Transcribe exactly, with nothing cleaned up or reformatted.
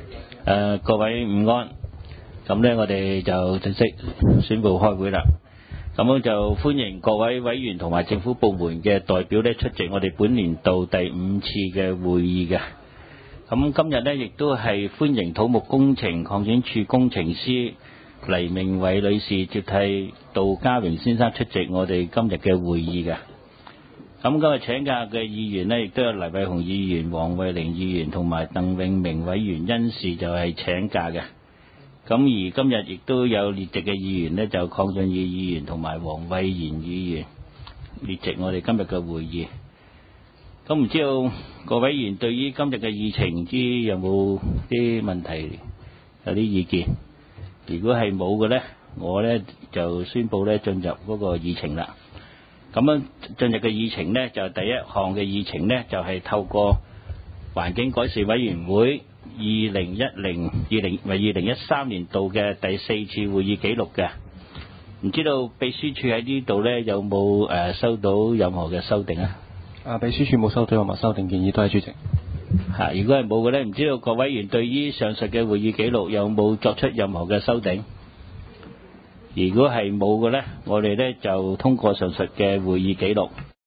誒，各位午安。咁咧，我哋就正式宣布開會啦。咁樣就歡迎各位委員同埋政府部門嘅代表咧出席我哋本年度第五次嘅會議嘅。咁今日咧亦都係歡迎土木工程擴展處工程師黎明偉女士接替杜家榮先生出席我哋今日嘅會議嘅。咁今日請假嘅議員呢，亦都有黎偉雄議員、黃慧玲議員同埋鄧永明委員因事就係請假嘅。咁而今日亦都有列席嘅議員呢，就鄺俊宇議員同埋黃慧賢議員列席我哋今日嘅會議。咁唔知道各位議員對於今日嘅議程唔知有冇啲問題，有啲意見？如果係冇嘅呢，我呢就宣布呢進入嗰個議程啦。咁樣進入嘅議程呢，就第一項嘅議程呢，就係透過環境改善委員會二零一零二零唔係二零一三年度嘅第四次會議記錄嘅。唔知道秘書處喺呢度呢有冇誒收到任何嘅修訂啊？ 啊，秘書處冇收到任何修訂建議，多謝主席。 嚇，如果係冇嘅呢，唔知道各委員對於上述嘅會議記錄有冇作出任何嘅修訂？如果係冇嘅呢，我哋呢就通過上述嘅會議記錄。